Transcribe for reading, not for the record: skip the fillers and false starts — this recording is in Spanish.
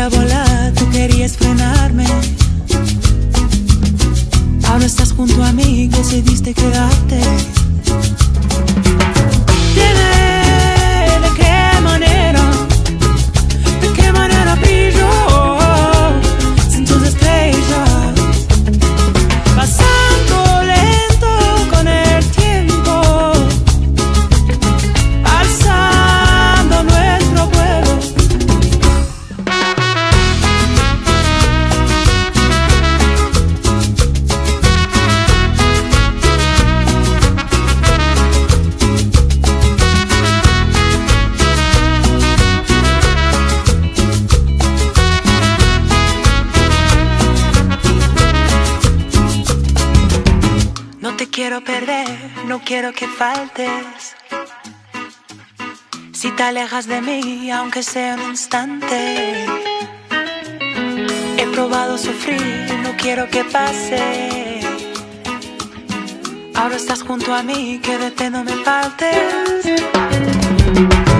quería volar, tú querías frenarme. Ahora estás junto a mí, decidiste quedarte. Dime de qué manera brillo sin tus estrellas, pasando lento con el tiempo, alzando nuestro vuelo. No te quiero perder, no quiero que faltes. Si te alejas de mí, aunque sea un instante. He probado sufrir, no quiero que pase. Ahora estás junto a mí, quédate, no me faltes.